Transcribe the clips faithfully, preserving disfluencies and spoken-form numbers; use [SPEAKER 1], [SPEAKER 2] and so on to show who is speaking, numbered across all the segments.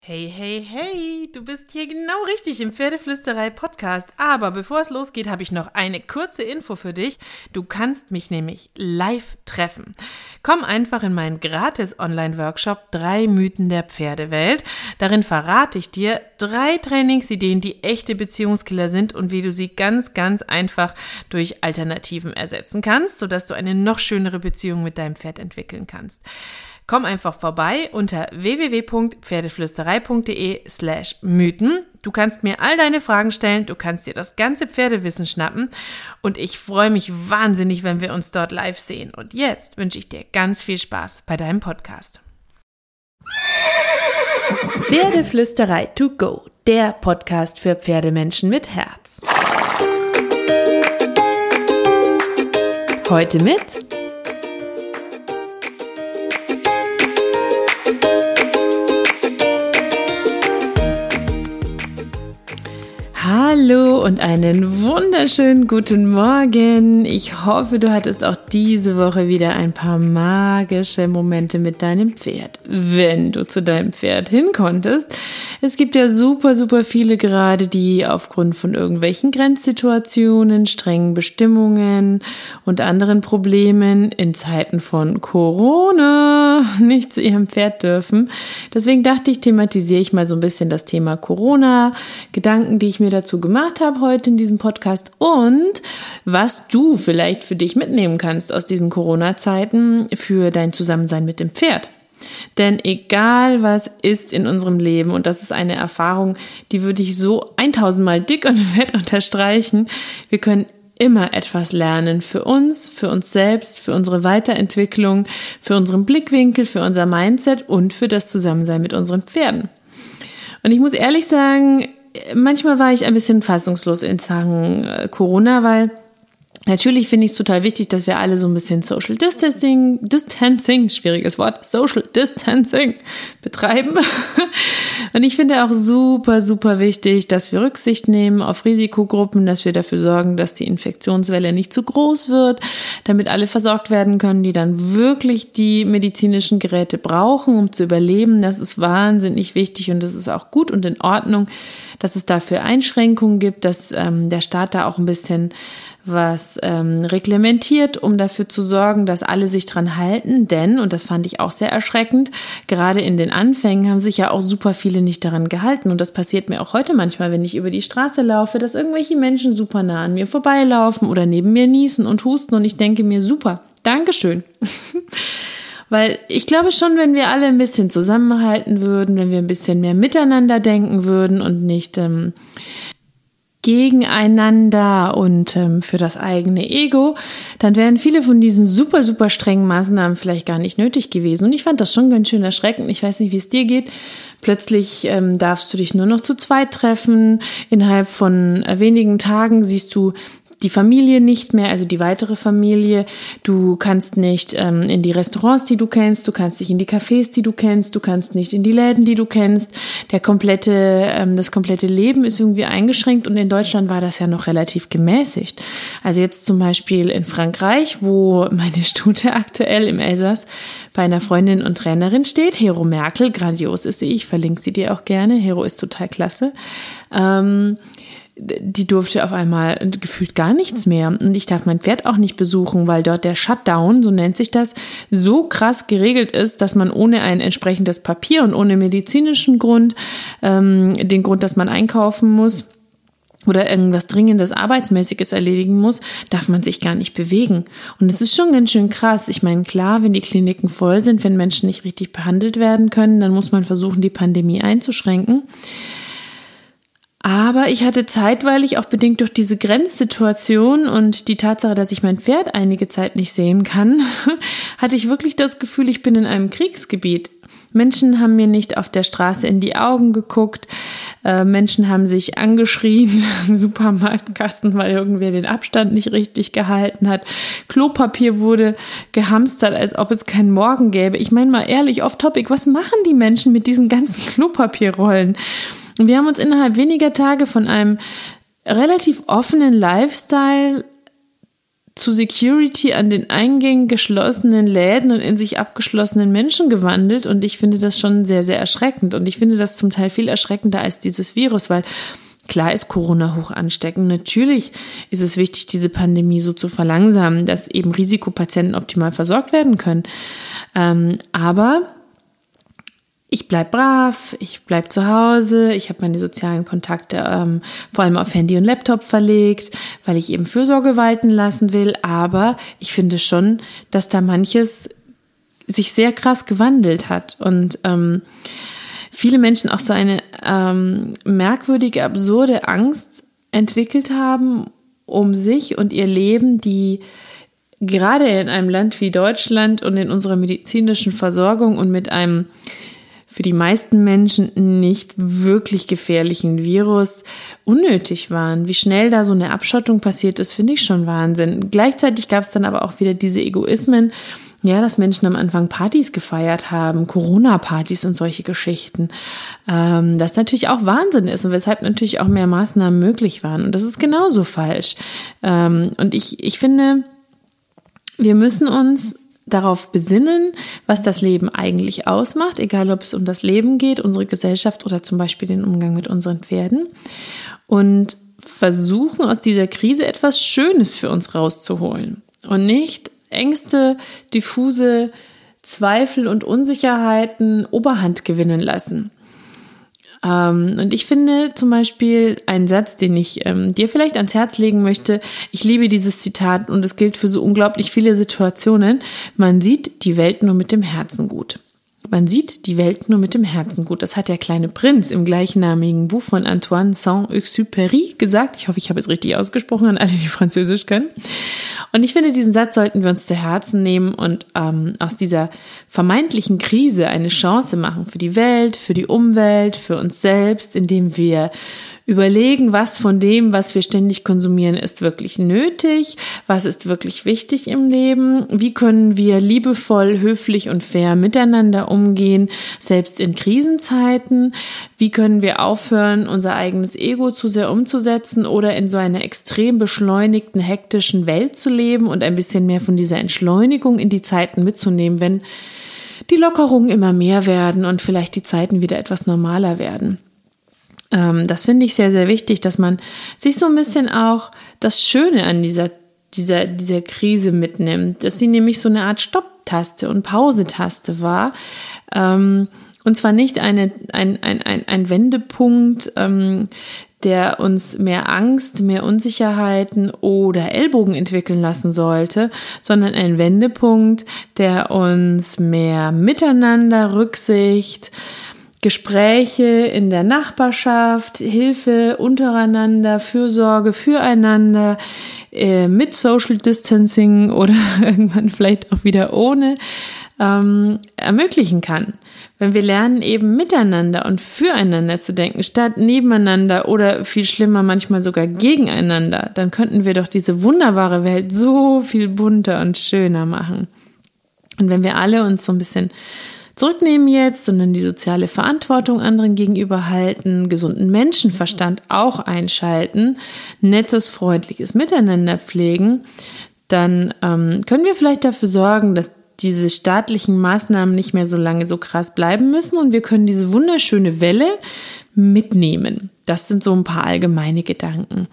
[SPEAKER 1] Hey, hey, hey, du bist hier genau richtig im Pferdeflüsterei-Podcast. Aber bevor es losgeht, habe ich noch eine kurze Info für dich. Du kannst mich nämlich live treffen. Komm einfach in meinen gratis Online-Workshop drei Mythen der Pferdewelt. Darin verrate ich dir drei Trainingsideen, die echte Beziehungskiller sind und wie du sie ganz, ganz einfach durch Alternativen ersetzen kannst, sodass du eine noch schönere Beziehung mit deinem Pferd entwickeln kannst. Komm einfach vorbei unter w w w punkt pferdeflüsterei punkt d e slash Mythen. Du kannst mir all deine Fragen stellen, du kannst dir das ganze Pferdewissen schnappen und ich freue mich wahnsinnig, wenn wir uns dort live sehen. Und jetzt wünsche ich dir ganz viel Spaß bei deinem Podcast. Pferdeflüsterei to go, der Podcast für Pferdemenschen mit Herz. Heute mit Hallo und einen wunderschönen guten Morgen. Ich hoffe, du hattest auch diese Woche wieder ein paar magische Momente mit deinem Pferd, wenn du zu deinem Pferd hinkonntest. Es gibt ja super, super viele gerade, die aufgrund von irgendwelchen Grenzsituationen, strengen Bestimmungen und anderen Problemen in Zeiten von Corona nicht zu ihrem Pferd dürfen. Deswegen dachte ich, thematisiere ich mal so ein bisschen das Thema Corona, Gedanken, die ich mir dazu gemacht habe heute in diesem Podcast und was du vielleicht für dich mitnehmen kannst aus diesen Corona-Zeiten für dein Zusammensein mit dem Pferd. Denn egal was ist in unserem Leben, und das ist eine Erfahrung, die würde ich so tausendmal dick und fett unterstreichen, wir können immer etwas lernen für uns, für uns selbst, für unsere Weiterentwicklung, für unseren Blickwinkel, für unser Mindset und für das Zusammensein mit unseren Pferden. Und ich muss ehrlich sagen, manchmal war ich ein bisschen fassungslos in Sachen Corona, weil natürlich finde ich es total wichtig, dass wir alle so ein bisschen Social Distancing, Distancing, schwieriges Wort, Social Distancing betreiben. Und ich finde auch super, super wichtig, dass wir Rücksicht nehmen auf Risikogruppen, dass wir dafür sorgen, dass die Infektionswelle nicht zu groß wird, damit alle versorgt werden können, die dann wirklich die medizinischen Geräte brauchen, um zu überleben. Das ist wahnsinnig wichtig und das ist auch gut und in Ordnung, dass es dafür Einschränkungen gibt, dass ähm, der Staat da auch ein bisschen was ähm, reglementiert, um dafür zu sorgen, dass alle sich dran halten. Denn, und das fand ich auch sehr erschreckend, gerade in den Anfängen haben sich ja auch super viele nicht daran gehalten. Und das passiert mir auch heute manchmal, wenn ich über die Straße laufe, dass irgendwelche Menschen super nah an mir vorbeilaufen oder neben mir niesen und husten. Und ich denke mir, super, Dankeschön. Weil ich glaube schon, wenn wir alle ein bisschen zusammenhalten würden, wenn wir ein bisschen mehr miteinander denken würden und nicht ähm, gegeneinander und ähm, für das eigene Ego, dann wären viele von diesen super, super strengen Maßnahmen vielleicht gar nicht nötig gewesen. Und ich fand das schon ganz schön erschreckend. Ich weiß nicht, wie es dir geht. Plötzlich ähm, darfst du dich nur noch zu zweit treffen. Innerhalb von äh, wenigen Tagen siehst du die Familie nicht mehr, also die weitere Familie. Du kannst nicht ähm, in die Restaurants, die du kennst, du kannst nicht in die Cafés, die du kennst, du kannst nicht in die Läden, die du kennst. Der komplette, ähm, das komplette Leben ist irgendwie eingeschränkt und in Deutschland war das ja noch relativ gemäßigt. Also jetzt zum Beispiel in Frankreich, wo meine Stute aktuell im Elsass bei einer Freundin und Trainerin steht, Hero Merkel, grandios ist sie, ich verlinke sie dir auch gerne, Hero ist total klasse. Ähm, die durfte auf einmal gefühlt gar nichts mehr. Und ich darf mein Pferd auch nicht besuchen, weil dort der Shutdown, so nennt sich das, so krass geregelt ist, dass man ohne ein entsprechendes Papier und ohne medizinischen Grund, ähm, den Grund, dass man einkaufen muss oder irgendwas Dringendes, Arbeitsmäßiges erledigen muss, darf man sich gar nicht bewegen. Und es ist schon ganz schön krass. Ich meine, klar, wenn die Kliniken voll sind, wenn Menschen nicht richtig behandelt werden können, dann muss man versuchen, die Pandemie einzuschränken. Aber ich hatte zeitweilig, auch bedingt durch diese Grenzsituation und die Tatsache, dass ich mein Pferd einige Zeit nicht sehen kann, hatte ich wirklich das Gefühl, ich bin in einem Kriegsgebiet. Menschen haben mir nicht auf der Straße in die Augen geguckt, äh, Menschen haben sich angeschrien, Supermarktkasten, weil irgendwer den Abstand nicht richtig gehalten hat, Klopapier wurde gehamstert, als ob es keinen Morgen gäbe. Ich meine mal ehrlich, off topic, was machen die Menschen mit diesen ganzen Klopapierrollen? Und wir haben uns innerhalb weniger Tage von einem relativ offenen Lifestyle zu Security an den Eingängen geschlossenen Läden und in sich abgeschlossenen Menschen gewandelt und ich finde das schon sehr, sehr erschreckend und ich finde das zum Teil viel erschreckender als dieses Virus, weil klar ist Corona hoch ansteckend. Natürlich ist es wichtig, diese Pandemie so zu verlangsamen, dass eben Risikopatienten optimal versorgt werden können. Ähm, aber ich bleib brav, ich bleib zu Hause, ich habe meine sozialen Kontakte ähm, vor allem auf Handy und Laptop verlegt, weil ich eben Fürsorge walten lassen will. Aber ich finde schon, dass da manches sich sehr krass gewandelt hat und ähm, viele Menschen auch so eine ähm, merkwürdige, absurde Angst entwickelt haben um sich und ihr Leben, die gerade in einem Land wie Deutschland und in unserer medizinischen Versorgung und mit einem für die meisten Menschen nicht wirklich gefährlichen Virus unnötig waren. Wie schnell da so eine Abschottung passiert ist, finde ich schon Wahnsinn. Gleichzeitig gab es dann aber auch wieder diese Egoismen, ja, dass Menschen am Anfang Partys gefeiert haben, Corona-Partys und solche Geschichten. Ähm, das natürlich auch Wahnsinn ist und weshalb natürlich auch mehr Maßnahmen möglich waren. Und das ist genauso falsch. Ähm, und ich, ich finde, wir müssen uns darauf besinnen, was das Leben eigentlich ausmacht, egal ob es um das Leben geht, unsere Gesellschaft oder zum Beispiel den Umgang mit unseren Pferden und versuchen aus dieser Krise etwas Schönes für uns rauszuholen und nicht Ängste, diffuse Zweifel und Unsicherheiten Oberhand gewinnen lassen. Ähm, und ich finde zum Beispiel einen Satz, den ich ähm, dir vielleicht ans Herz legen möchte. Ich liebe dieses Zitat und es gilt für so unglaublich viele Situationen. Man sieht die Welt nur mit dem Herzen gut. Man sieht die Welt nur mit dem Herzen gut. Das hat der kleine Prinz im gleichnamigen Buch von Antoine Saint-Exupéry gesagt. Ich hoffe, ich habe es richtig ausgesprochen an alle, die Französisch können. Und ich finde, diesen Satz sollten wir uns zu Herzen nehmen und ähm, aus dieser vermeintlichen Krise eine Chance machen für die Welt, für die Umwelt, für uns selbst, indem wir überlegen, was von dem, was wir ständig konsumieren, ist wirklich nötig, was ist wirklich wichtig im Leben, wie können wir liebevoll, höflich und fair miteinander umgehen, selbst in Krisenzeiten, wie können wir aufhören, unser eigenes Ego zu sehr umzusetzen oder in so einer extrem beschleunigten, hektischen Welt zu leben und ein bisschen mehr von dieser Entschleunigung in die Zeiten mitzunehmen, wenn die Lockerungen immer mehr werden und vielleicht die Zeiten wieder etwas normaler werden. Das finde ich sehr, sehr wichtig, dass man sich so ein bisschen auch das Schöne an dieser, dieser, dieser Krise mitnimmt, dass sie nämlich so eine Art Stopptaste und Pausetaste war. Und zwar nicht eine, ein, ein, ein, ein Wendepunkt, der uns mehr Angst, mehr Unsicherheiten oder Ellbogen entwickeln lassen sollte, sondern ein Wendepunkt, der uns mehr Miteinander, Rücksicht, Gespräche in der Nachbarschaft, Hilfe untereinander, Fürsorge füreinander, äh, mit Social Distancing oder irgendwann vielleicht auch wieder ohne, ähm, ermöglichen kann. Wenn wir lernen, eben miteinander und füreinander zu denken, statt nebeneinander oder viel schlimmer, manchmal sogar gegeneinander, dann könnten wir doch diese wunderbare Welt so viel bunter und schöner machen. Und wenn wir alle uns so ein bisschen zurücknehmen jetzt, sondern die soziale Verantwortung anderen gegenüber halten, gesunden Menschenverstand auch einschalten, nettes, freundliches Miteinander pflegen, dann ähm, können wir vielleicht dafür sorgen, dass diese staatlichen Maßnahmen nicht mehr so lange so krass bleiben müssen und wir können diese wunderschöne Welle mitnehmen. Das sind so ein paar allgemeine Gedanken.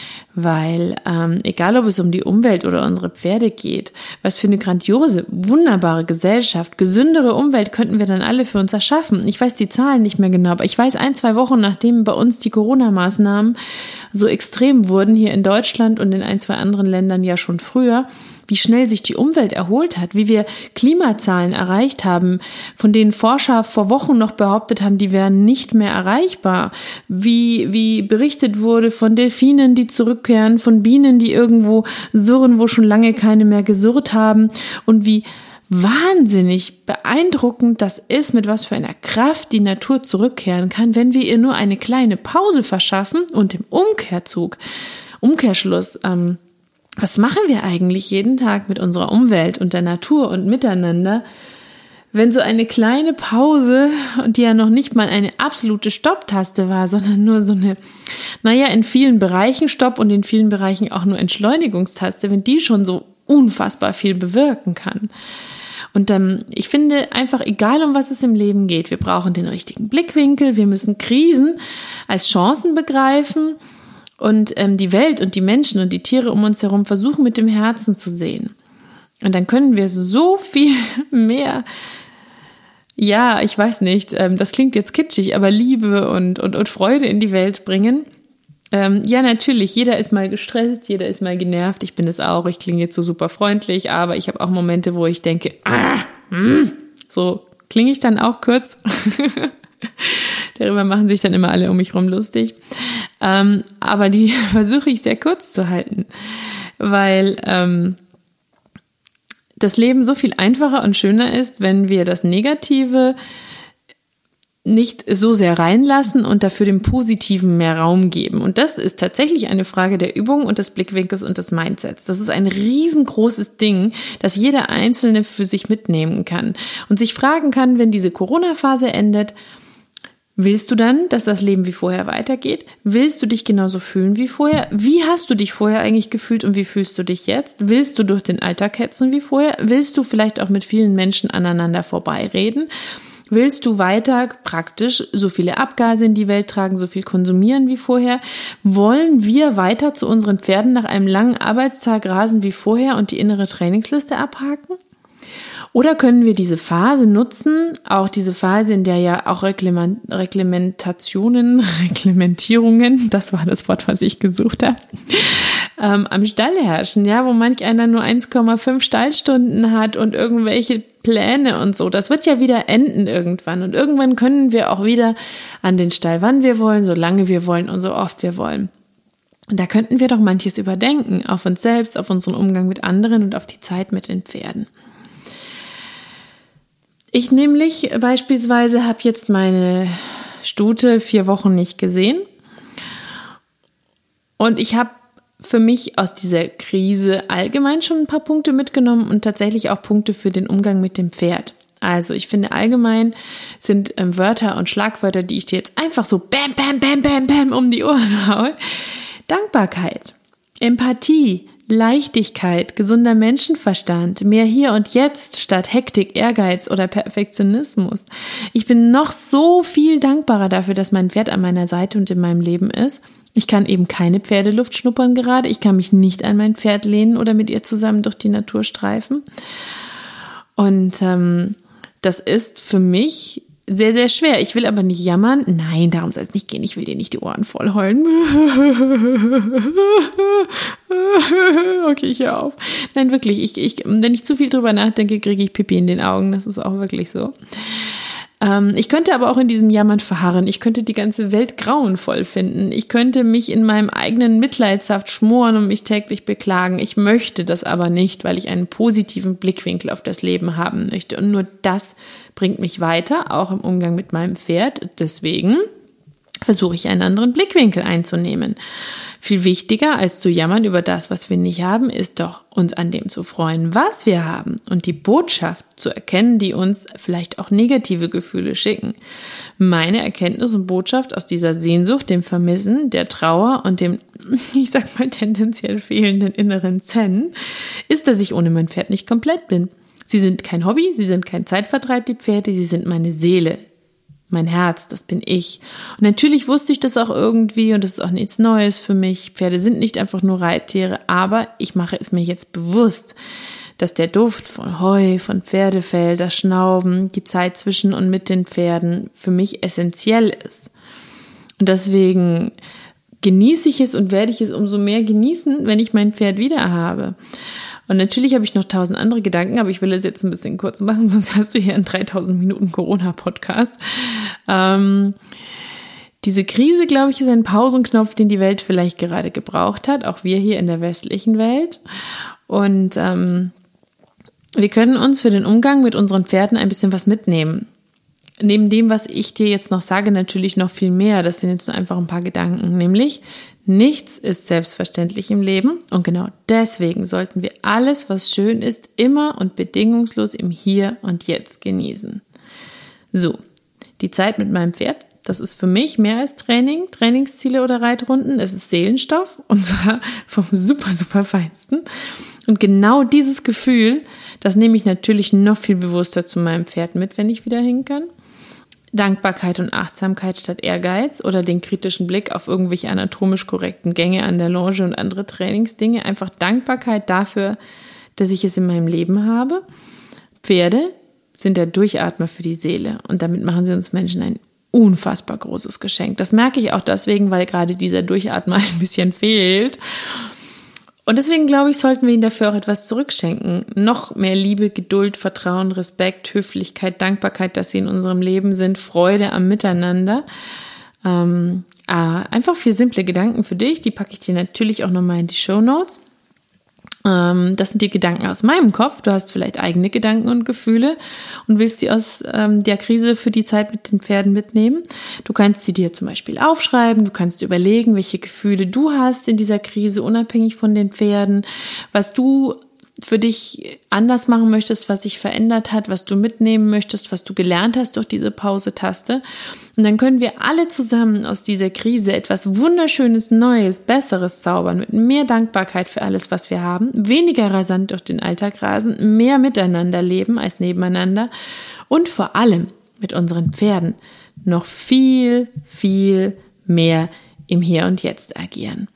[SPEAKER 1] Weil ähm, egal, ob es um die Umwelt oder unsere Pferde geht, was für eine grandiose, wunderbare Gesellschaft, gesündere Umwelt könnten wir dann alle für uns erschaffen. Ich weiß die Zahlen nicht mehr genau, aber ich weiß ein, zwei Wochen, nachdem bei uns die Corona-Maßnahmen so extrem wurden, hier in Deutschland und in ein, zwei anderen Ländern ja schon früher, wie schnell sich die Umwelt erholt hat, wie wir Klimazahlen erreicht haben, von denen Forscher vor Wochen noch behauptet haben, die wären nicht mehr erreichbar, wie, wie berichtet wurde von Delfinen, die zurückkehren, von Bienen, die irgendwo surren, wo schon lange keine mehr gesurrt haben und wie wahnsinnig beeindruckend das ist, mit was für einer Kraft die Natur zurückkehren kann, wenn wir ihr nur eine kleine Pause verschaffen und im Umkehrzug, Umkehrschluss, ähm, was machen wir eigentlich jeden Tag mit unserer Umwelt und der Natur und miteinander, wenn so eine kleine Pause, die ja noch nicht mal eine absolute Stopptaste war, sondern nur so eine, naja, in vielen Bereichen Stopp und in vielen Bereichen auch nur Entschleunigungstaste, wenn die schon so unfassbar viel bewirken kann. Und ähm, ich finde einfach, egal um was es im Leben geht, wir brauchen den richtigen Blickwinkel, wir müssen Krisen als Chancen begreifen und ähm, die Welt und die Menschen und die Tiere um uns herum versuchen mit dem Herzen zu sehen. Und dann können wir so viel mehr, ja, ich weiß nicht, ähm, das klingt jetzt kitschig, aber Liebe und, und, und Freude in die Welt bringen. Ähm, ja, natürlich, jeder ist mal gestresst, jeder ist mal genervt, ich bin es auch, ich klinge jetzt so super freundlich, aber ich habe auch Momente, wo ich denke, ah, mm, so klinge ich dann auch kurz. Darüber machen sich dann immer alle um mich rum lustig. Ähm, aber die versuche ich sehr kurz zu halten, weil ähm, das Leben so viel einfacher und schöner ist, wenn wir das Negative nicht so sehr reinlassen und dafür dem Positiven mehr Raum geben. Und das ist tatsächlich eine Frage der Übung und des Blickwinkels und des Mindsets. Das ist ein riesengroßes Ding, das jeder Einzelne für sich mitnehmen kann und sich fragen kann, wenn diese Corona-Phase endet, willst du dann, dass das Leben wie vorher weitergeht? Willst du dich genauso fühlen wie vorher? Wie hast du dich vorher eigentlich gefühlt und wie fühlst du dich jetzt? Willst du durch den Alltag hetzen wie vorher? Willst du vielleicht auch mit vielen Menschen aneinander vorbeireden? Willst du weiter praktisch so viele Abgase in die Welt tragen, so viel konsumieren wie vorher? Wollen wir weiter zu unseren Pferden nach einem langen Arbeitstag rasen wie vorher und die innere Trainingsliste abhaken? Oder können wir diese Phase nutzen, auch diese Phase, in der ja auch Reglementationen, Reglementierungen, das war das Wort, was ich gesucht habe, ähm, am Stall herrschen, ja, wo manch einer nur eins Komma fünf Stallstunden hat und irgendwelche Pläne und so. Das wird ja wieder enden irgendwann und irgendwann können wir auch wieder an den Stall, wann wir wollen, so lange wir wollen und so oft wir wollen. Und da könnten wir doch manches überdenken, auf uns selbst, auf unseren Umgang mit anderen und auf die Zeit mit den Pferden. Ich nämlich beispielsweise habe jetzt meine Stute vier Wochen nicht gesehen und ich habe für mich aus dieser Krise allgemein schon ein paar Punkte mitgenommen und tatsächlich auch Punkte für den Umgang mit dem Pferd. Also ich finde allgemein sind ähm, Wörter und Schlagwörter, die ich dir jetzt einfach so bam, bam, bam, bam, bam um die Ohren haue. Dankbarkeit, Empathie, Leichtigkeit, gesunder Menschenverstand, mehr hier und jetzt statt Hektik, Ehrgeiz oder Perfektionismus. Ich bin noch so viel dankbarer dafür, dass mein Pferd an meiner Seite und in meinem Leben ist. Ich kann eben keine Pferdeluft schnuppern gerade. Ich kann mich nicht an mein Pferd lehnen oder mit ihr zusammen durch die Natur streifen. Und ähm, das ist für mich sehr, sehr schwer. Ich will aber nicht jammern. Nein, darum soll es nicht gehen. Ich will dir nicht die Ohren voll heulen. Okay, ich hör auf. Nein, wirklich. Ich, ich, wenn ich zu viel drüber nachdenke, kriege ich Pipi in den Augen. Das ist auch wirklich so. Ähm, ich könnte aber auch in diesem Jammern verharren. Ich könnte die ganze Welt grauenvoll finden. Ich könnte mich in meinem eigenen Mitleidssaft schmoren und mich täglich beklagen. Ich möchte das aber nicht, weil ich einen positiven Blickwinkel auf das Leben haben möchte. Und nur das bringt mich weiter, auch im Umgang mit meinem Pferd. Deswegen versuche ich einen anderen Blickwinkel einzunehmen. Viel wichtiger als zu jammern über das, was wir nicht haben, ist doch, uns an dem zu freuen, was wir haben und die Botschaft zu erkennen, die uns vielleicht auch negative Gefühle schicken. Meine Erkenntnis und Botschaft aus dieser Sehnsucht, dem Vermissen, der Trauer und dem, ich sag mal, tendenziell fehlenden inneren Zen, ist, dass ich ohne mein Pferd nicht komplett bin. Sie sind kein Hobby, sie sind kein Zeitvertreib, die Pferde, sie sind meine Seele. Mein Herz, das bin ich. Und natürlich wusste ich das auch irgendwie und das ist auch nichts Neues für mich. Pferde sind nicht einfach nur Reittiere, aber ich mache es mir jetzt bewusst, dass der Duft von Heu, von Pferdefell, das Schnauben, die Zeit zwischen und mit den Pferden für mich essentiell ist. Und deswegen genieße ich es und werde ich es umso mehr genießen, wenn ich mein Pferd wieder habe. Und natürlich habe ich noch tausend andere Gedanken, aber ich will es jetzt ein bisschen kurz machen, sonst hast du hier einen dreitausend Minuten Corona-Podcast. Ähm, diese Krise, glaube ich, ist ein Pausenknopf, den die Welt vielleicht gerade gebraucht hat, auch wir hier in der westlichen Welt. Und ähm, wir können uns für den Umgang mit unseren Pferden ein bisschen was mitnehmen. neben dem, was ich dir jetzt noch sage, natürlich noch viel mehr. Das sind jetzt nur einfach ein paar Gedanken, nämlich nichts ist selbstverständlich im Leben und genau deswegen sollten wir alles, was schön ist, immer und bedingungslos im Hier und Jetzt genießen. So, die Zeit mit meinem Pferd, das ist für mich mehr als Training, Trainingsziele oder Reitrunden. Es ist Seelenstoff und zwar vom super, super Feinsten. Und genau dieses Gefühl, das nehme ich natürlich noch viel bewusster zu meinem Pferd mit, wenn ich wieder hin kann. Dankbarkeit und Achtsamkeit statt Ehrgeiz oder den kritischen Blick auf irgendwelche anatomisch korrekten Gänge an der Longe und andere Trainingsdinge. Einfach Dankbarkeit dafür, dass ich es in meinem Leben habe. Pferde sind der Durchatmer für die Seele und damit machen sie uns Menschen ein unfassbar großes Geschenk. Das merke ich auch deswegen, weil gerade dieser Durchatmer ein bisschen fehlt. Und deswegen glaube ich, sollten wir ihnen dafür auch etwas zurückschenken. Noch mehr Liebe, Geduld, Vertrauen, Respekt, Höflichkeit, Dankbarkeit, dass sie in unserem Leben sind, Freude am Miteinander. Ähm, ah, einfach vier simple Gedanken für dich, die packe ich dir natürlich auch nochmal in die Shownotes. Ähm, das sind die Gedanken aus meinem Kopf. Du hast vielleicht eigene Gedanken und Gefühle und willst die aus ähm, der Krise für die Zeit mit den Pferden mitnehmen. Du kannst sie dir zum Beispiel aufschreiben, du kannst überlegen, welche Gefühle du hast in dieser Krise, unabhängig von den Pferden, was du für dich anders machen möchtest, was sich verändert hat, was du mitnehmen möchtest, was du gelernt hast durch diese Pause-Taste. Und dann können wir alle zusammen aus dieser Krise etwas Wunderschönes, Neues, Besseres zaubern, mit mehr Dankbarkeit für alles, was wir haben, weniger rasant durch den Alltag rasen, mehr miteinander leben als nebeneinander und vor allem mit unseren Pferden noch viel, viel mehr im Hier und Jetzt agieren.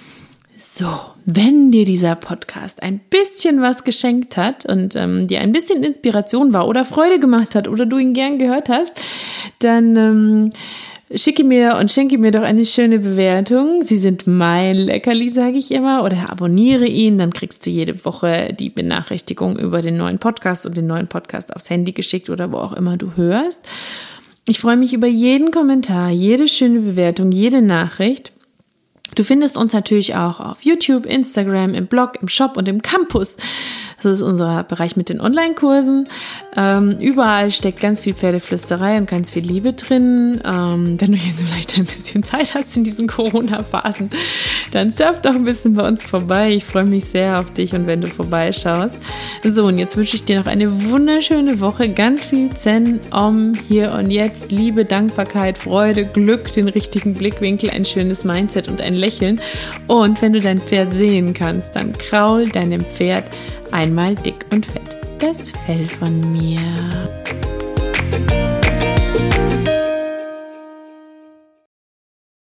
[SPEAKER 1] So, wenn dir dieser Podcast ein bisschen was geschenkt hat und ähm, dir ein bisschen Inspiration war oder Freude gemacht hat oder du ihn gern gehört hast, dann ähm, schicke mir und schenke mir doch eine schöne Bewertung. Sie sind mein Leckerli, sage ich immer, oder abonniere ihn, dann kriegst du jede Woche die Benachrichtigung über den neuen Podcast und den neuen Podcast aufs Handy geschickt oder wo auch immer du hörst. Ich freue mich über jeden Kommentar, jede schöne Bewertung, jede Nachricht. Du findest uns natürlich auch auf YouTube, Instagram, im Blog, im Shop und im Campus. Das ist unser Bereich mit den Online-Kursen. Ähm, überall steckt ganz viel Pferdeflüsterei und ganz viel Liebe drin. Ähm, wenn du jetzt vielleicht ein bisschen Zeit hast in diesen Corona-Phasen, dann surf doch ein bisschen bei uns vorbei. Ich freue mich sehr auf dich und wenn du vorbeischaust. So, und jetzt wünsche ich dir noch eine wunderschöne Woche. Ganz viel Zen, Om, Hier und Jetzt. Liebe, Dankbarkeit, Freude, Glück, den richtigen Blickwinkel, ein schönes Mindset und ein Lächeln. Und wenn du dein Pferd sehen kannst, dann kraul deinem Pferd einmal dick und fett das Fell von mir.